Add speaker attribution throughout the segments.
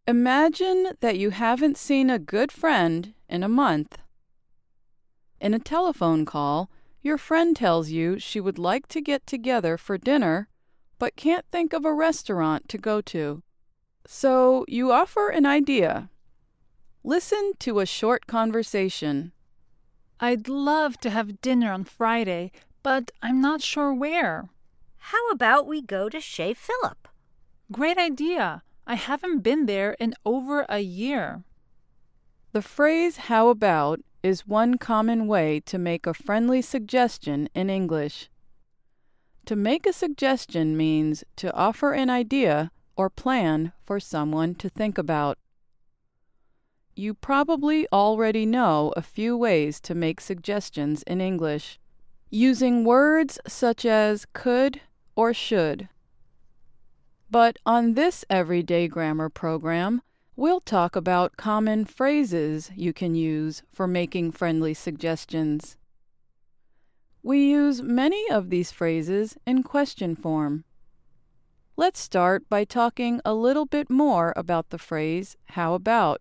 Speaker 1: Imagine that you haven't seen a good friend in a month. In a telephone call, your friend tells you she would like to get together for dinner, but can't think of a restaurant to go to. So you offer an idea. Listen to a short conversation.
Speaker 2: I'd love to have dinner on Friday, but I'm not sure where.
Speaker 3: How about we go to Chez Philip?
Speaker 2: Great idea. I haven't been there in over a year.
Speaker 1: The phrase "how about" is one common way to make a friendly suggestion in English. To make a suggestion means to offer an idea or plan for someone to think about. You probably already know a few ways to make suggestions in English, using words such as could or should. But on this Everyday Grammar program, we'll talk about common phrases you can use for making friendly suggestions. We use many of these phrases in question form. Let's start by talking a little bit more about the phrase "how about."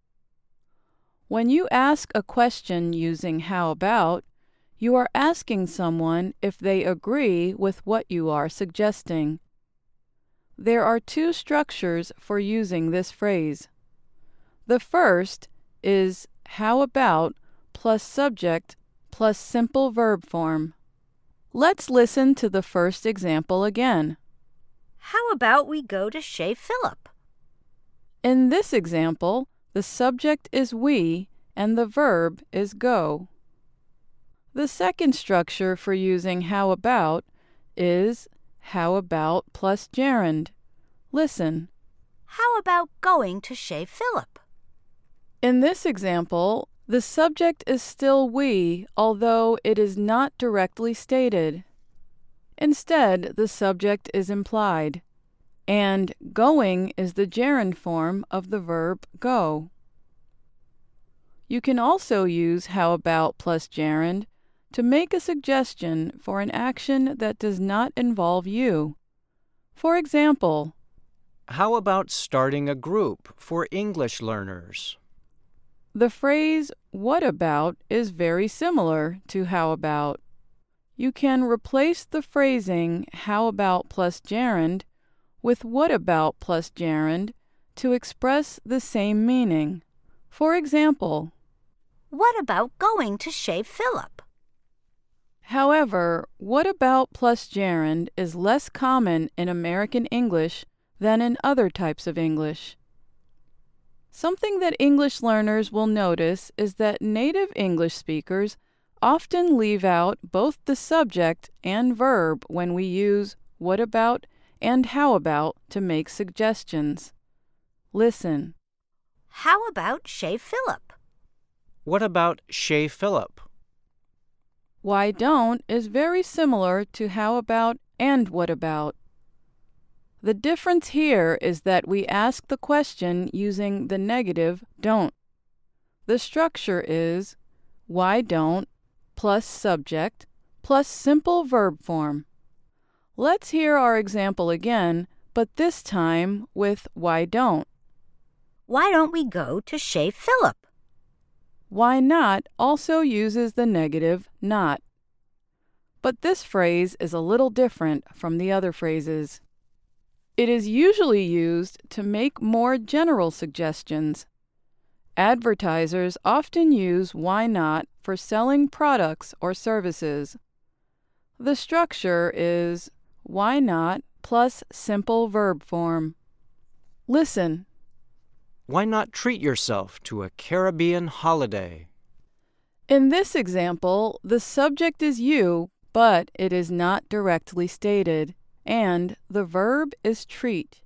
Speaker 1: When you ask a question using "how about," you are asking someone if they agree with what you are suggesting. There are two structures for using this phrase. The first is "how about" plus subject plus simple verb form. Let's listen to the first example again.
Speaker 3: How about we go to Chez Philip?
Speaker 1: In this example, the subject is we and the verb is go. The second structure for using "how about" is "how about" plus gerund. Listen.
Speaker 3: How about going to Chez Philip?
Speaker 1: In this example, the subject is still we, although it is not directly stated. Instead, the subject is implied, and going is the gerund form of the verb go. You can also use "how about" plus gerund to make a suggestion for an action that does not involve you. For example,
Speaker 4: how about starting a group for English learners?
Speaker 1: The phrase "what about" is very similar to "how about." You can replace the phrasing "how about" plus gerund with "what about" plus gerund to express the same meaning. For example,
Speaker 3: what about going to Chez Philip?
Speaker 1: However, "what about" plus gerund is less common in American English than in other types of English. Something that English learners will notice is that native English speakers often leave out both the subject and verb when we use "what about" and "how about" to make suggestions. Listen.
Speaker 3: How about Chez Philip?
Speaker 4: What about Chez Philip?
Speaker 1: Why don't is very similar to "how about" and "what about." The difference here is that we ask the question using the negative don't. The structure is why don't plus subject plus simple verb form. Let's hear our example again, but this time with why don't.
Speaker 3: Why don't we go to Chez Philip?
Speaker 1: Why not also uses the negative not. But this phrase is a little different from the other phrases. It is usually used to make more general suggestions. Advertisers often use why not for selling products or services. The structure is why not plus simple verb form. Listen.
Speaker 4: Why not treat yourself to a Caribbean holiday?
Speaker 1: In this example, the subject is you, but it is not directly stated, and the verb is treat.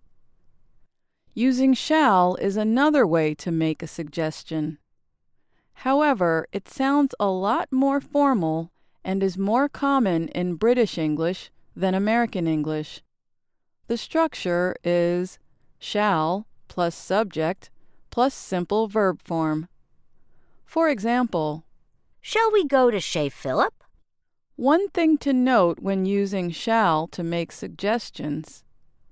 Speaker 1: Using shall is another way to make a suggestion. However, it sounds a lot more formal and is more common in British English than American English. The structure is shall plus subject plus simple verb form. For example,
Speaker 3: shall we go to Chez Philip?
Speaker 1: One thing to note when using shall to make suggestions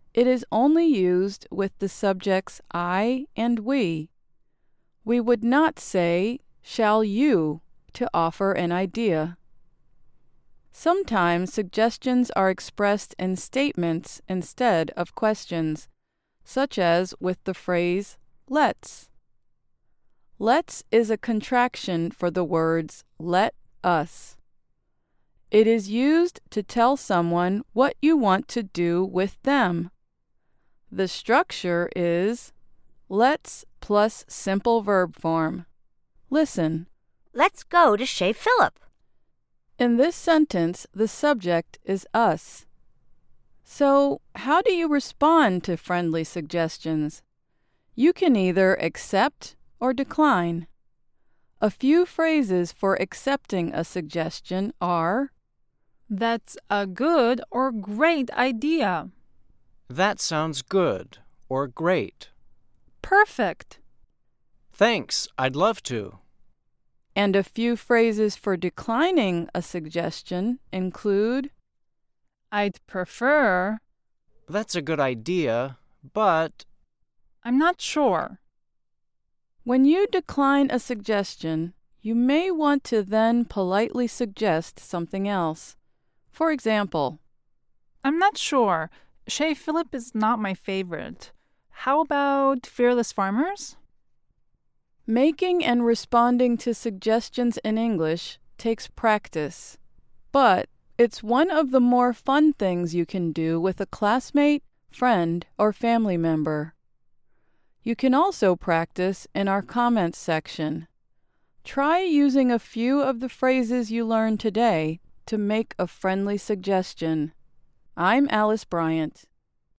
Speaker 1: It is only used with the subjects I and we. We would not say, "Shall you?" to offer an idea. Sometimes suggestions are expressed in statements instead of questions, such as with the phrase, let's. Let's is a contraction for the words let us. It is used to tell someone what you want to do with them. The structure is let's plus simple verb form. Listen.
Speaker 3: Let's go to Chez Philip.
Speaker 1: In this sentence, the subject is us. So, how do you respond to friendly suggestions? You can either accept or decline. A few phrases for accepting a suggestion are,
Speaker 2: That's a good or great idea.
Speaker 4: That sounds good or great.
Speaker 2: Perfect.
Speaker 4: Thanks, I'd love to.
Speaker 1: and a few phrases for declining a suggestion include,
Speaker 2: I'd prefer.
Speaker 4: That's a good idea, but
Speaker 2: I'm not sure.
Speaker 1: When you decline a suggestion, you may want to then politely suggest something else. For example,
Speaker 2: I'm not sure. Chez Philip is not my favorite. How about Fearless Farmers?
Speaker 1: making and responding to suggestions in English takes practice, but it's one of the more fun things you can do with a classmate, friend, or family member. You can also practice in our comments section. Try using a few of the phrases you learned today to make a friendly suggestion. I'm Alice Bryant.